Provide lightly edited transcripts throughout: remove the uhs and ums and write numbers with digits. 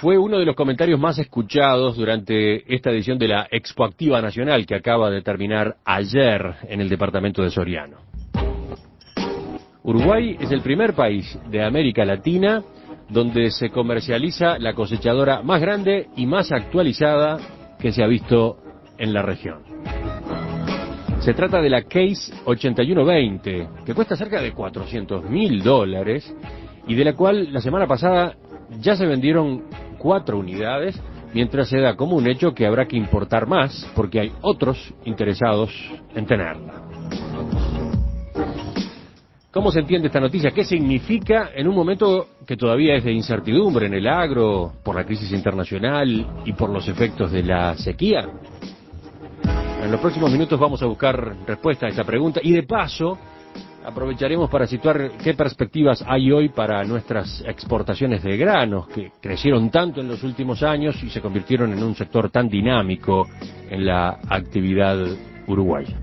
fue uno de los comentarios más escuchados durante esta edición de la Expoactiva Nacional que acaba de terminar ayer en el departamento de Soriano. Uruguay es el primer país de América Latina donde se comercializa la cosechadora más grande y más actualizada que se ha visto en la región. Se trata de la Case 8120, que cuesta cerca de $400.000 y de la cual la semana pasada ya se vendieron 4 unidades, mientras se da como un hecho que habrá que importar más porque hay otros interesados en tenerla. ¿Cómo se entiende esta noticia? ¿Qué significa en un momento que todavía es de incertidumbre en el agro, por la crisis internacional y por los efectos de la sequía? En los próximos minutos vamos a buscar respuesta a esta pregunta y de paso aprovecharemos para situar qué perspectivas hay hoy para nuestras exportaciones de granos, que crecieron tanto en los últimos años y se convirtieron en un sector tan dinámico en la actividad uruguaya.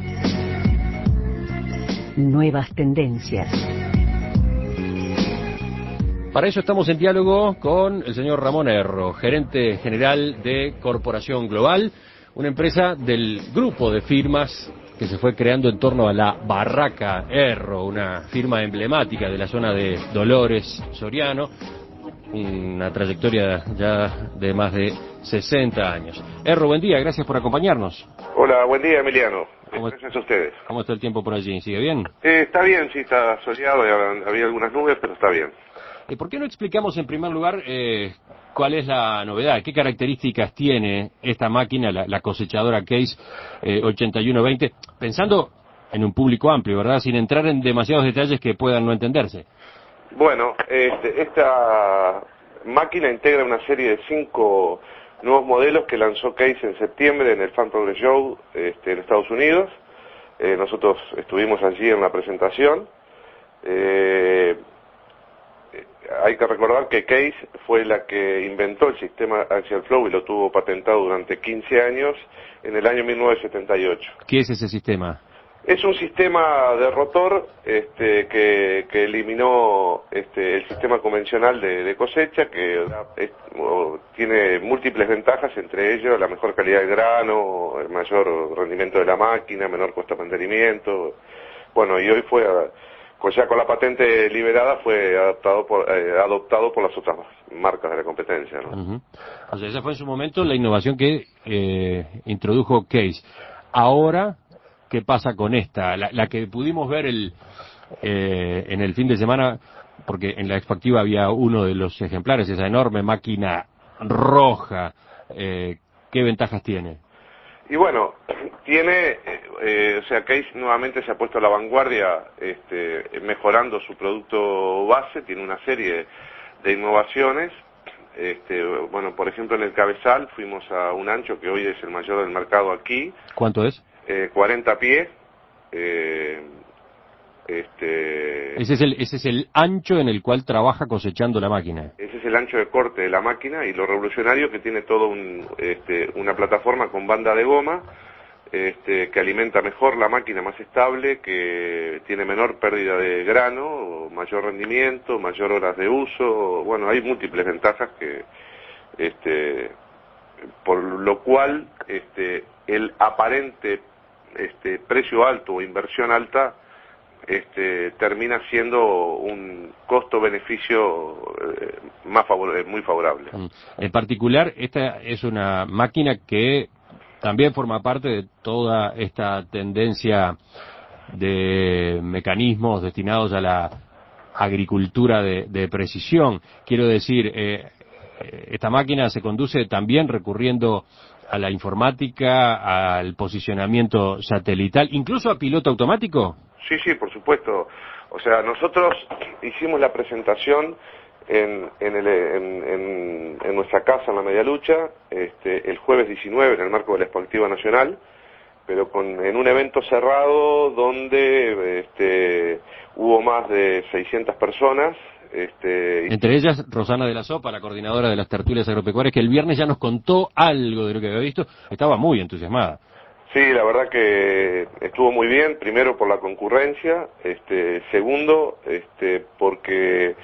Nuevas tendencias. Para eso estamos en diálogo con el señor Ramón Erro, gerente general de Corporación Global, una empresa del grupo de firmas que se fue creando en torno a la Barraca Erro, una firma emblemática de la zona de Dolores, Soriano, una trayectoria ya de más de 60 años. Erro, buen día, gracias por acompañarnos. Hola, buen día, Emiliano. Gracias a ustedes. ¿Cómo está el tiempo por allí? ¿Sigue bien? Está bien, sí, está soleado, había algunas nubes, pero está bien. ¿Por qué no explicamos en primer lugar cuál es la novedad? ¿Qué características tiene esta máquina, la cosechadora Case 8120? Pensando en un público amplio, ¿verdad? Sin entrar en demasiados detalles que puedan no entenderse. Bueno, esta máquina integra una serie de 5 nuevos modelos que lanzó Case en septiembre en el Farm Progress Show en Estados Unidos. Nosotros estuvimos allí en la presentación. Hay que recordar que Case fue la que inventó el sistema Axial Flow y lo tuvo patentado durante 15 años en el año 1978. ¿Qué es ese sistema? Es un sistema de rotor que eliminó el sistema convencional de cosecha, que tiene múltiples ventajas, entre ellos la mejor calidad del grano, el mayor rendimiento de la máquina, menor costo de mantenimiento. Bueno, y hoy ya con la patente liberada fue adoptado por las otras marcas de la competencia, ¿no? Uh-huh. O sea, esa fue en su momento la innovación que introdujo Case. Ahora, ¿qué pasa con esta? La que pudimos ver en el fin de semana, porque en la Expoactiva había uno de los ejemplares, esa enorme máquina roja. ¿Qué ventajas tiene? Y bueno, Case nuevamente se ha puesto a la vanguardia mejorando su producto base, tiene una serie de innovaciones. Bueno, por ejemplo, en el cabezal fuimos a un ancho que hoy es el mayor del mercado aquí. ¿Cuánto es? 40 pies. Ese es el ancho en el cual trabaja cosechando la máquina. Ese es el ancho de corte de la máquina, y lo revolucionario que tiene todo una plataforma con banda de goma que alimenta mejor la máquina, más estable, que tiene menor pérdida de grano, mayor rendimiento, mayor horas de uso. Bueno, hay múltiples ventajas por lo cual el aparente precio alto o inversión alta termina siendo un costo-beneficio muy favorable. En particular, esta es una máquina que también forma parte de toda esta tendencia de mecanismos destinados a la agricultura de precisión. Quiero decir, esta máquina se conduce también recurriendo a la informática, al posicionamiento satelital, incluso a piloto automático. Sí, por supuesto. O sea, nosotros hicimos la presentación en nuestra casa en la Media Lucha el jueves 19 en el marco de la Expoactiva Nacional, pero en un evento cerrado donde hubo más de 600 personas. Entre ellas Rosana de la Sopa, la coordinadora de las tertulias agropecuarias, que el viernes ya nos contó algo de lo que había visto. Estaba muy entusiasmada. Sí, la verdad que estuvo muy bien, primero por la concurrencia, segundo, porque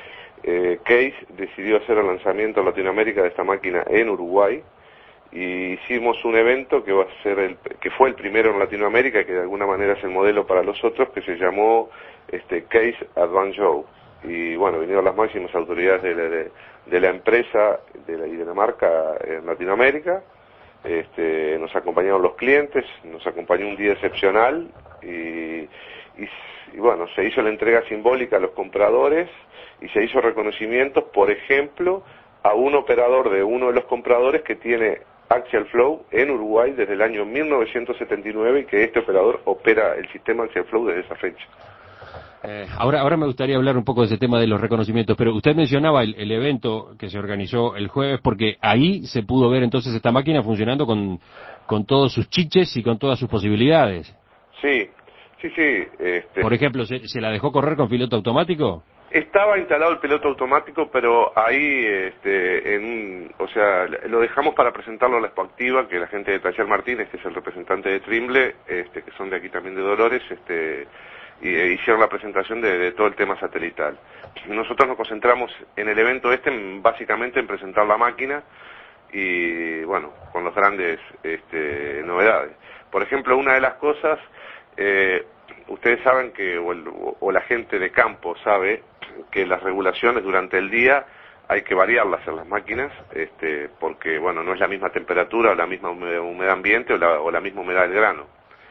Case decidió hacer el lanzamiento en Latinoamérica de esta máquina en Uruguay, y hicimos un evento que va a ser que fue el primero en Latinoamérica y que de alguna manera es el modelo para los otros, que se llamó Case Advanced Show. Y bueno, vinieron las máximas autoridades de la empresa y de la marca en Latinoamérica. Nos acompañaron los clientes, nos acompañó un día excepcional y bueno, se hizo la entrega simbólica a los compradores y se hizo reconocimientos, por ejemplo, a un operador de uno de los compradores que tiene Axial Flow en Uruguay desde el año 1979 y que este operador opera el sistema Axial Flow desde esa fecha. Ahora me gustaría hablar un poco de ese tema de los reconocimientos, pero usted mencionaba el evento que se organizó el jueves, porque ahí se pudo ver entonces esta máquina funcionando con todos sus chiches y con todas sus posibilidades. Sí. Por ejemplo, ¿se la dejó correr con piloto automático? Estaba instalado el piloto automático, pero ahí, o sea, lo dejamos para presentarlo a la Expoactiva, que la gente de Taller Martínez, que es el representante de Trimble, que son de aquí también de Dolores, hicieron la presentación de todo el tema satelital. Nosotros nos concentramos en el evento básicamente en presentar la máquina y, bueno, con las grandes novedades. Por ejemplo, una de las cosas, ustedes saben que, o la gente de campo sabe, que las regulaciones durante el día hay que variarlas en las máquinas, porque, bueno, no es la misma temperatura o la misma humedad ambiente o la misma humedad del grano.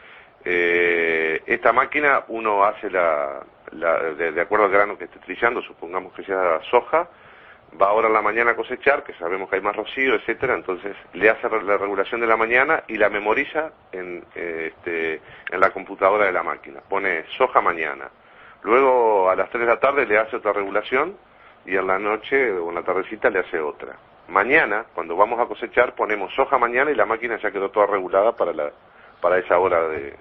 Esta máquina uno hace de acuerdo al grano que esté trillando, supongamos que sea soja, va ahora en la mañana a cosechar, que sabemos que hay más rocío, etcétera, entonces le hace la regulación de la mañana y la memoriza en la computadora de la máquina, pone soja mañana, luego a las 3 de la tarde le hace otra regulación y en la noche o en la tardecita le hace otra. Mañana, cuando vamos a cosechar, ponemos soja mañana y la máquina ya quedó toda regulada para esa hora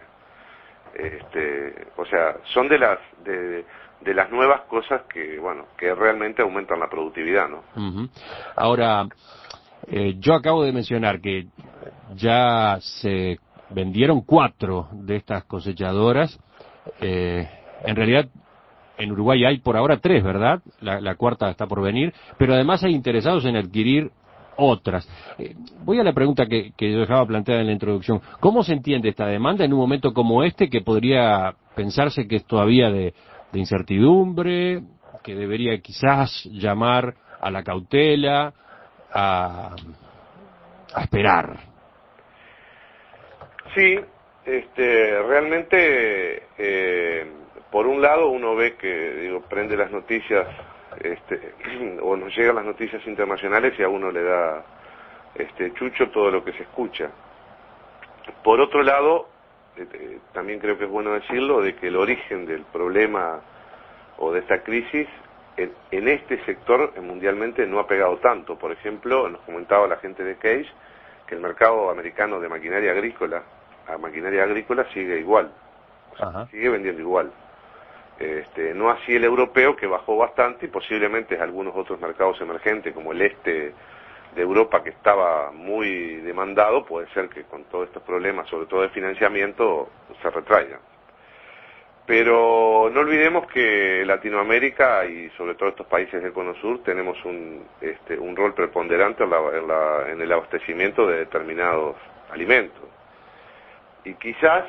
o sea, son de las nuevas cosas que, bueno, que realmente aumentan la productividad, ¿no? Uh-huh. Ahora, yo acabo de mencionar que ya se vendieron 4 de estas cosechadoras. En realidad, en Uruguay hay por ahora 3, ¿verdad? La cuarta está por venir, pero además hay interesados en adquirir otras. Voy a la pregunta que yo dejaba planteada en la introducción. ¿Cómo se entiende esta demanda en un momento como este, que podría pensarse que es todavía de incertidumbre, que debería quizás llamar a la cautela, a esperar? Sí, realmente, por un lado uno ve que, prende las noticias, o nos llegan las noticias internacionales y a uno le da, chucho todo lo que se escucha. Por otro lado, también creo que es bueno decirlo, de que el origen del problema o de esta crisis en este sector mundialmente no ha pegado tanto. Por ejemplo, nos comentaba la gente de Case que el mercado americano de maquinaria agrícola sigue igual, o sea, sigue vendiendo igual. No así el europeo, que bajó bastante, y posiblemente algunos otros mercados emergentes como el de Europa, que estaba muy demandado, puede ser que con todos estos problemas, sobre todo de financiamiento, se retraigan. Pero no olvidemos que Latinoamérica y sobre todo estos países del Cono Sur tenemos un rol preponderante en el abastecimiento de determinados alimentos. Y quizás,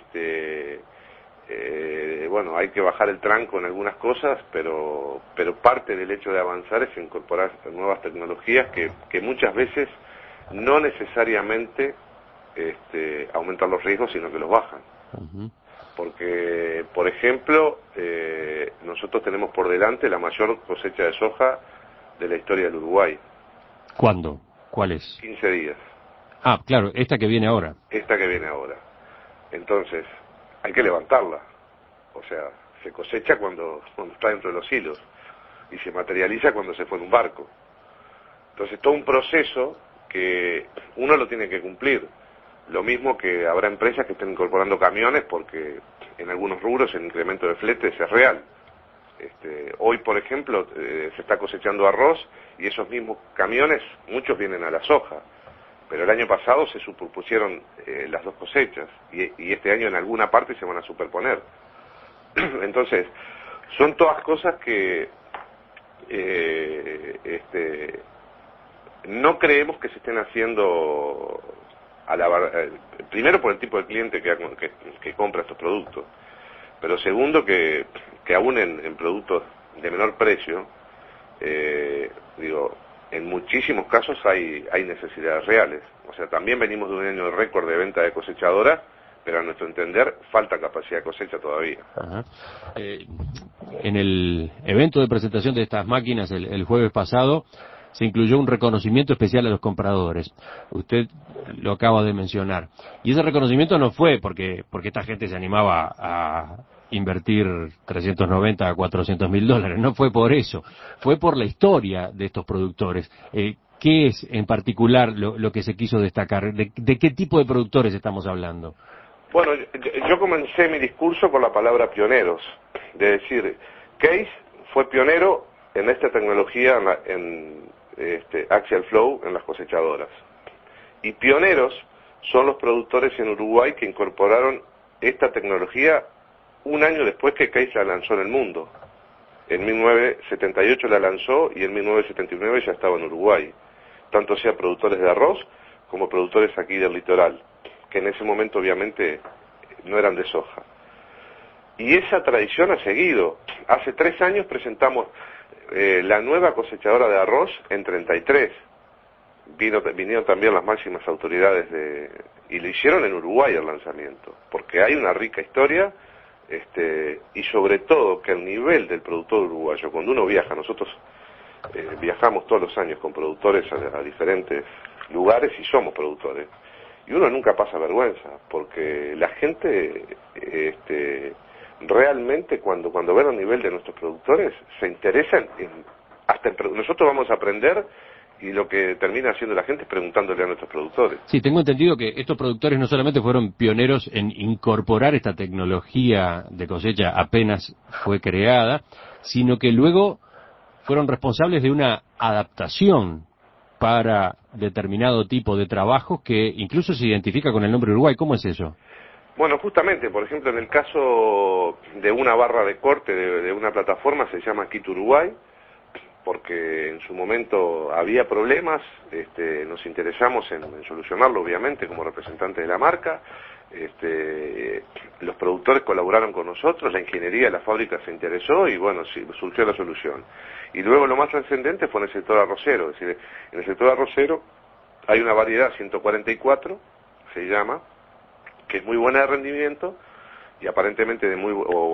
bueno, hay que bajar el tranco en algunas cosas, pero parte del hecho de avanzar es incorporar nuevas tecnologías que muchas veces no necesariamente aumentan los riesgos, sino que los bajan. Uh-huh. Porque, por ejemplo, nosotros tenemos por delante la mayor cosecha de soja de la historia del Uruguay. ¿Cuándo? ¿Cuál es? 15 días. Ah, claro, esta que viene ahora. Esta que viene ahora. Entonces, hay que levantarla. O sea, se cosecha cuando está dentro de los hilos y se materializa cuando se fue en un barco. Entonces, todo un proceso que uno lo tiene que cumplir. Lo mismo que habrá empresas que estén incorporando camiones porque en algunos rubros el incremento de fletes es real. Hoy, por ejemplo, se está cosechando arroz y esos mismos camiones, muchos vienen a la soja. Pero el año pasado se superpusieron las dos cosechas y este año en alguna parte se van a superponer. Entonces, son todas cosas que no creemos que se estén haciendo primero por el tipo de cliente que compra estos productos, pero segundo que aún en productos de menor precio, en muchísimos casos hay necesidades reales. O sea, también venimos de un año récord de venta de cosechadoras, pero a nuestro entender falta capacidad de cosecha todavía. Ajá. En el evento de presentación de estas máquinas el jueves pasado se incluyó un reconocimiento especial a los compradores. Usted lo acaba de mencionar. Y ese reconocimiento no fue porque esta gente se animaba a invertir 390 a 400 mil dólares. No fue por eso. Fue por la historia de estos productores. ¿Qué es en particular lo que se quiso destacar? ¿De qué tipo de productores estamos hablando? Bueno, yo comencé mi discurso con la palabra pioneros, de decir, Case fue pionero en esta tecnología en Axial Flow en las cosechadoras. Y pioneros son los productores en Uruguay que incorporaron esta tecnología un año después que Case la lanzó en el mundo. En 1978 la lanzó y en 1979 ya estaba en Uruguay, tanto sea productores de arroz como productores aquí del litoral, que en ese momento obviamente no eran de soja. Y esa tradición ha seguido. Hace 3 años presentamos la nueva cosechadora de arroz en 33. Vinieron también las máximas autoridades y lo hicieron en Uruguay el lanzamiento, porque hay una rica historia, y sobre todo que el nivel del productor uruguayo, cuando uno viaja, nosotros viajamos todos los años con productores a diferentes lugares y somos productores, y uno nunca pasa vergüenza, porque la gente realmente cuando ven el nivel de nuestros productores se interesan nosotros vamos a aprender, y lo que termina haciendo la gente es preguntándole a nuestros productores. Sí, tengo entendido que estos productores no solamente fueron pioneros en incorporar esta tecnología de cosecha apenas fue creada, sino que luego fueron responsables de una adaptación para determinado tipo de trabajo que incluso se identifica con el nombre Uruguay. ¿Cómo es eso? Bueno, justamente, por ejemplo, en el caso de una barra de corte de una plataforma se llama Kit Uruguay, porque en su momento había problemas, nos interesamos en solucionarlo, obviamente, como representantes de la marca. Los productores colaboraron con nosotros, la ingeniería de la fábrica se interesó y bueno, sí, surgió la solución. Y luego lo más trascendente fue en el sector arrocero, es decir, en el sector arrocero hay una variedad 144, se llama, que es muy buena de rendimiento y aparentemente de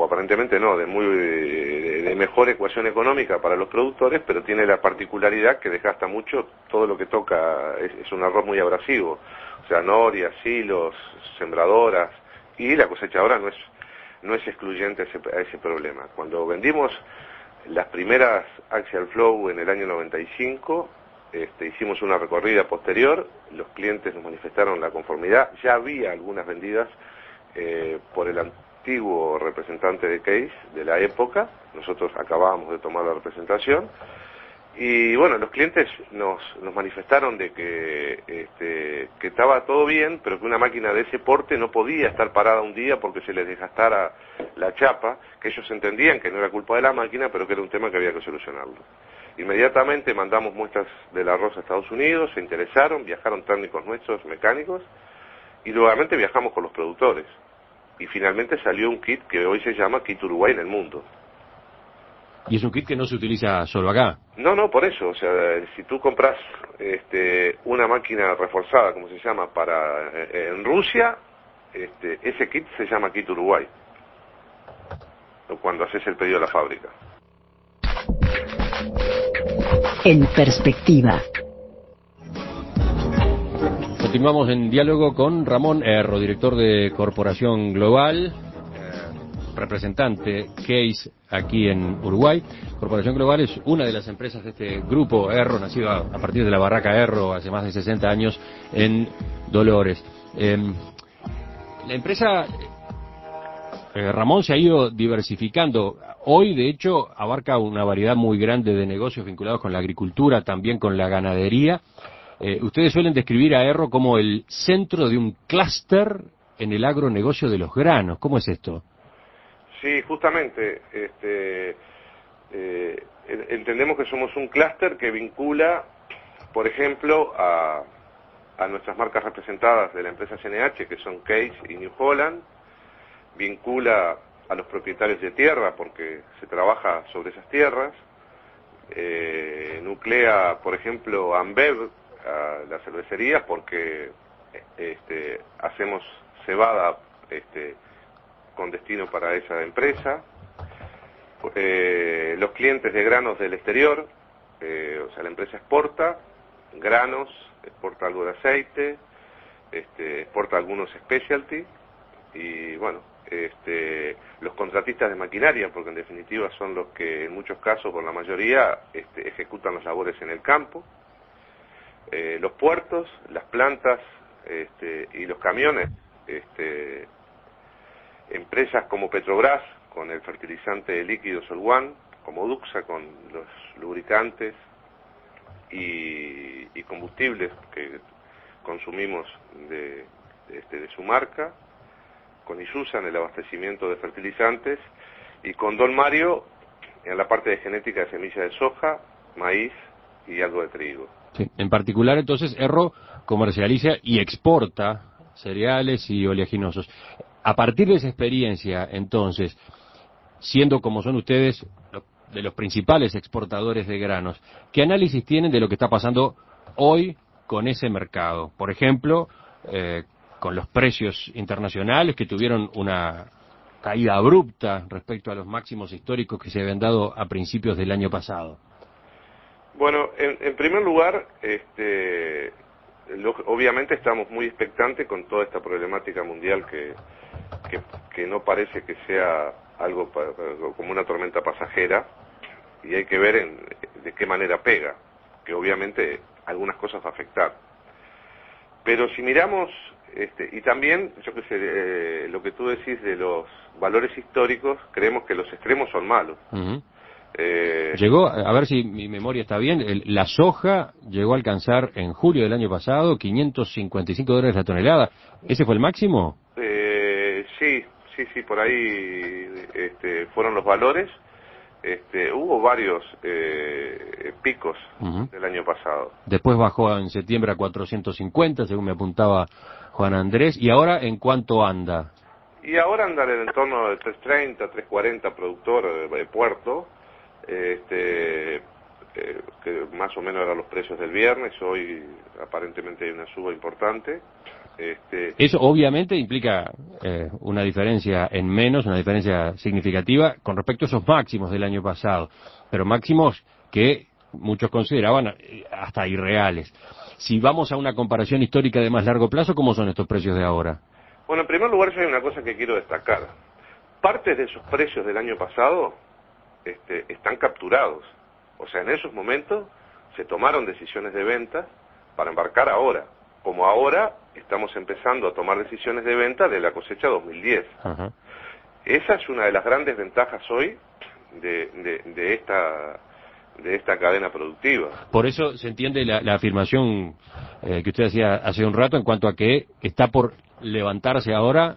mejor ecuación económica para los productores, pero tiene la particularidad que desgasta mucho todo lo que toca, es un arroz muy abrasivo, o sea, norias, silos, sembradoras, y la cosechadora no es excluyente a ese problema. Cuando vendimos las primeras Axial Flow en el año 95, hicimos una recorrida posterior, los clientes nos manifestaron la conformidad, ya había algunas vendidas por el antiguo representante de Case de la época, nosotros acabábamos de tomar la representación, y bueno, los clientes nos manifestaron de que estaba todo bien, pero que una máquina de ese porte no podía estar parada un día porque se les desgastara la chapa, que ellos entendían que no era culpa de la máquina, pero que era un tema que había que solucionarlo. Inmediatamente mandamos muestras del arroz a Estados Unidos, se interesaron, viajaron técnicos nuestros, mecánicos, y nuevamente viajamos con los productores. Y finalmente salió un kit que hoy se llama Kit Uruguay en el mundo. Y es un kit que no se utiliza solo acá. No, por eso, o sea, si tú compras una máquina reforzada, como se llama, en Rusia, ese kit se llama Kit Uruguay, cuando haces el pedido a la fábrica. En perspectiva. Continuamos en diálogo con Ramón Erro, director de Corporación Global, representante Case aquí en Uruguay. Corporación Global es una de las empresas de este grupo Erro, nacido a partir de la barraca Erro hace más de 60 años en Dolores. La empresa, Ramón, se ha ido diversificando. Hoy, de hecho, abarca una variedad muy grande de negocios vinculados con la agricultura, también con la ganadería. Ustedes suelen describir a Erro como el centro de un clúster en el agronegocio de los granos. ¿Cómo es esto? Sí, justamente, entendemos que somos un clúster que vincula, por ejemplo, a nuestras marcas representadas de la empresa CNH, que son Case y New Holland, vincula a los propietarios de tierra porque se trabaja sobre esas tierras, nuclea, por ejemplo, a Ambev, a las cervecerías, porque hacemos cebada con destino para esa empresa, los clientes de granos del exterior, o sea, la empresa exporta granos, exporta algo de aceite, exporta algunos specialty, y bueno, los contratistas de maquinaria, porque en definitiva son los que en muchos casos, por la mayoría, ejecutan las labores en el campo, los puertos, las plantas y los camiones, empresas como Petrobras con el fertilizante líquido Solwan, como Duxa con los lubricantes y combustibles que consumimos de su marca, con Isusa en el abastecimiento de fertilizantes, y con Don Mario en la parte de genética de semilla de soja, maíz y algo de trigo. Sí. En particular, entonces, Erro comercializa y exporta cereales y oleaginosos. A partir de esa experiencia, entonces, siendo como son ustedes de los principales exportadores de granos, ¿qué análisis tienen de lo que está pasando hoy con ese mercado? Por ejemplo, con los precios internacionales que tuvieron una caída abrupta respecto a los máximos históricos que se habían dado a principios del año pasado. Bueno, en primer lugar, obviamente estamos muy expectantes con toda esta problemática mundial que no parece que sea algo como una tormenta pasajera, y hay que ver de qué manera pega, que obviamente algunas cosas va a afectar. Pero si miramos, y también, yo qué sé, lo que tú decís de los valores históricos, creemos que los extremos son malos. Uh-huh. Llegó, a ver si mi memoria está bien, la soja llegó a alcanzar en julio del año pasado $555 la tonelada. ¿Ese fue el máximo? Sí, por ahí fueron los valores. Hubo varios picos uh-huh. del año pasado. Después bajó en septiembre a 450, según me apuntaba Juan Andrés. ¿Y ahora en cuánto anda? Y ahora anda en el entorno de 330, 340 productor de puerto, que más o menos eran los precios del viernes. Hoy aparentemente hay una suba importante. Eso obviamente implica una diferencia en menos, una diferencia significativa con respecto a esos máximos del año pasado, pero máximos que muchos consideraban hasta irreales. Si vamos a una comparación histórica de más largo plazo, ¿cómo son estos precios de ahora? Bueno, en primer lugar, yo hay una cosa que quiero destacar. Partes de esos precios del año pasado están capturados. O sea, en esos momentos se tomaron decisiones de venta para embarcar ahora. Como ahora estamos empezando a tomar decisiones de venta de la cosecha 2010. Uh-huh. Esa es una de las grandes ventajas hoy de esta cadena productiva. Por eso se entiende la afirmación que usted hacía hace un rato en cuanto a que está por levantarse ahora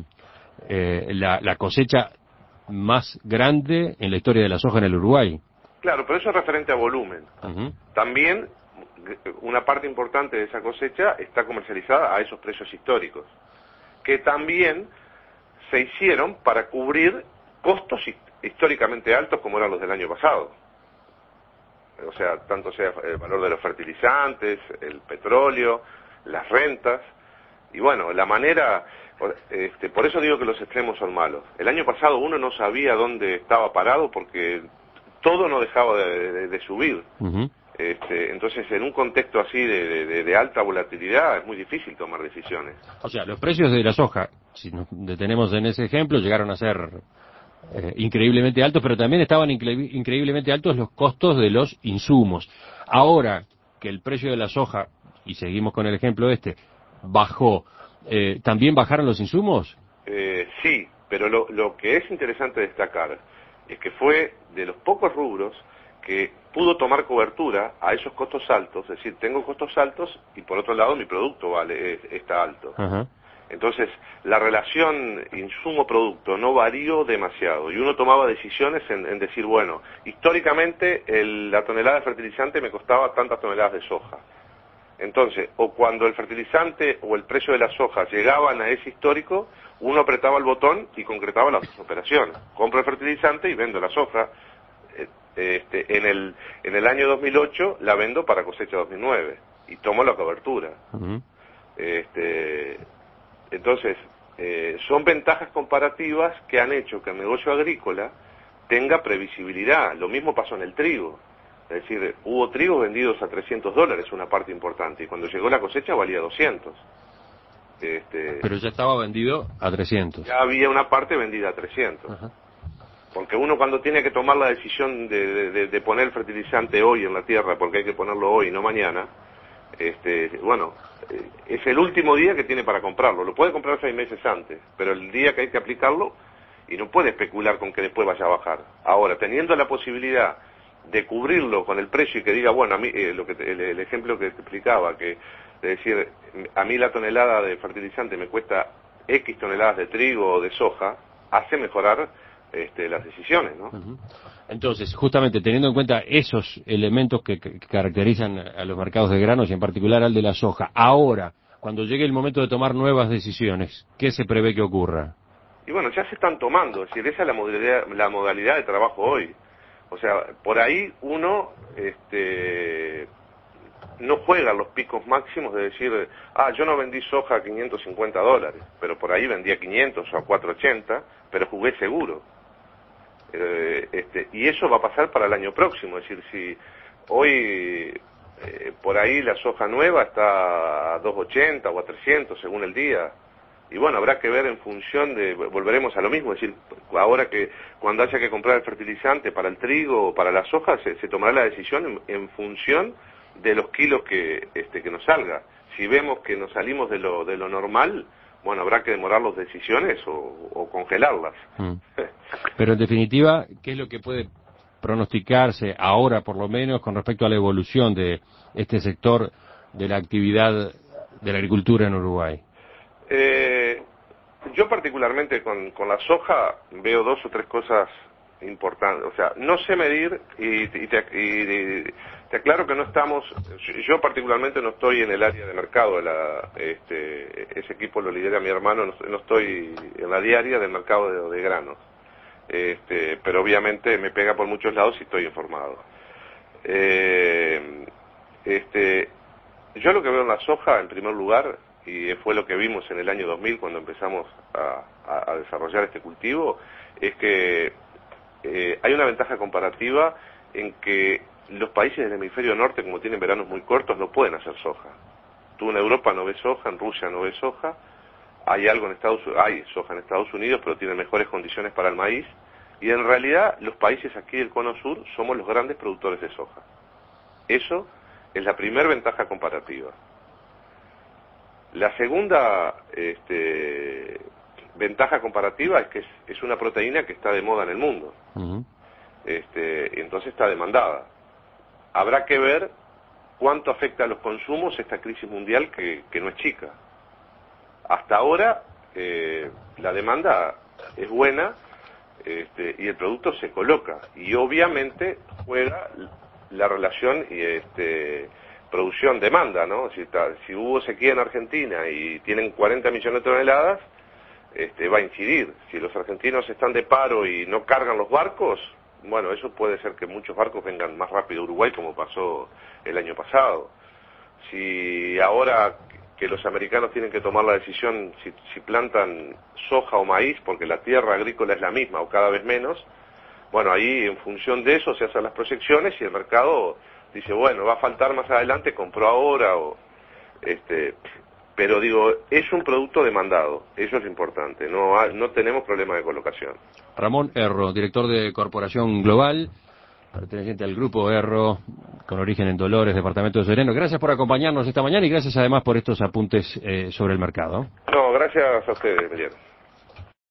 la cosecha más grande en la historia de la soja en el Uruguay. Claro, pero eso es referente a volumen. Uh-huh. También una parte importante de esa cosecha está comercializada a esos precios históricos, que también se hicieron para cubrir costos históricamente altos como eran los del año pasado. O sea, tanto sea el valor de los fertilizantes, el petróleo, las rentas, y bueno, la manera, por eso digo que los extremos son malos. El año pasado uno no sabía dónde estaba parado porque todo no dejaba de subir. Uh-huh. Entonces, en un contexto así de alta volatilidad, es muy difícil tomar decisiones. O sea, los precios de la soja, si nos detenemos en ese ejemplo, llegaron a ser increíblemente altos, pero también estaban increíblemente altos los costos de los insumos. Ahora que el precio de la soja, y seguimos con el ejemplo bajó, ¿también bajaron los insumos? Sí, pero lo que es interesante destacar es que fue de los pocos rubros que pudo tomar cobertura a esos costos altos, es decir, tengo costos altos y por otro lado mi producto está alto. Uh-huh. Entonces, la relación insumo-producto no varió demasiado y uno tomaba decisiones en decir, bueno, históricamente la tonelada de fertilizante me costaba tantas toneladas de soja. Entonces, o cuando el fertilizante o el precio de la soja llegaban a ese histórico, uno apretaba el botón y concretaba las dos operaciones. Compro el fertilizante y vendo la soja. En el año 2008 la vendo para cosecha 2009 y tomo la cobertura. Uh-huh. Entonces, son ventajas comparativas que han hecho que el negocio agrícola tenga previsibilidad. Lo mismo pasó en el trigo. Es decir, hubo trigos vendidos a $300, una parte importante, y cuando llegó la cosecha valía 200. Pero ya estaba vendido a 300. Ya había una parte vendida a 300. Ajá. Porque uno cuando tiene que tomar la decisión de poner el fertilizante hoy en la tierra, porque hay que ponerlo hoy, no mañana, es el último día que tiene para comprarlo. Lo puede comprar 6 meses antes, pero el día que hay que aplicarlo, y no puede especular con que después vaya a bajar. Ahora, teniendo la posibilidad de cubrirlo con el precio y que diga, bueno, a mí, el ejemplo que te explicaba, que es decir, a mí la tonelada de fertilizante me cuesta X toneladas de trigo o de soja, hace mejorar las decisiones, ¿no? Uh-huh. Entonces, justamente teniendo en cuenta esos elementos que caracterizan a los mercados de granos y en particular al de la soja, ahora, cuando llegue el momento de tomar nuevas decisiones, ¿qué se prevé que ocurra? Y bueno, ya se están tomando, es decir, esa es la modalidad de trabajo hoy. O sea, por ahí uno no juega los picos máximos de decir, yo no vendí soja a $550, pero por ahí vendí a 500 o a 480, pero jugué seguro. Y eso va a pasar para el año próximo, es decir, si hoy por ahí la soja nueva está a 280 o a 300 según el día, y bueno, habrá que ver en función volveremos a lo mismo, es decir, ahora que cuando haya que comprar el fertilizante para el trigo o para la soja, se tomará la decisión en función de los kilos que nos salga. Si vemos que nos salimos de lo normal, bueno, habrá que demorar las decisiones o congelarlas. Pero en definitiva, ¿qué es lo que puede pronosticarse ahora, por lo menos, con respecto a la evolución de este sector de la actividad de la agricultura en Uruguay? Yo particularmente con la soja veo 2 o 3 cosas importantes. O sea, no sé medir y te aclaro que no estamos, yo particularmente no estoy en el área de mercado, ese equipo lo lidera mi hermano, no estoy en la diaria del mercado de granos, pero obviamente me pega por muchos lados y estoy informado. Yo lo que veo en la soja, en primer lugar, y fue lo que vimos en el año 2000 cuando empezamos a desarrollar este cultivo, es que hay una ventaja comparativa en que los países del hemisferio norte, como tienen veranos muy cortos, no pueden hacer soja. Tú en Europa no ves soja, en Rusia no ves soja, hay soja en Estados Unidos, pero tienen mejores condiciones para el maíz, y en realidad los países aquí del cono sur somos los grandes productores de soja. Eso es la primera ventaja comparativa. La segunda ventaja comparativa es que es una proteína que está de moda en el mundo. Uh-huh. Entonces está demandada. Habrá que ver cuánto afecta a los consumos esta crisis mundial que no es chica. Hasta ahora la demanda es buena y el producto se coloca. Y obviamente juega la relación producción-demanda, ¿no? Si hubo sequía en Argentina y tienen 40 millones de toneladas, va a incidir. Si los argentinos están de paro y no cargan los barcos, bueno, eso puede ser que muchos barcos vengan más rápido a Uruguay, como pasó el año pasado. Si ahora que los americanos tienen que tomar la decisión si plantan soja o maíz, porque la tierra agrícola es la misma o cada vez menos, bueno, ahí en función de eso se hacen las proyecciones y el mercado dice, bueno, va a faltar más adelante, compró ahora, pero digo, es un producto demandado, eso es importante, no tenemos problema de colocación. Ramón Erro, director de Corporación Global, perteneciente al Grupo Erro, con origen en Dolores, departamento de Sereno. Gracias por acompañarnos esta mañana y gracias además por estos apuntes sobre el mercado. No, gracias a ustedes, Emiliano.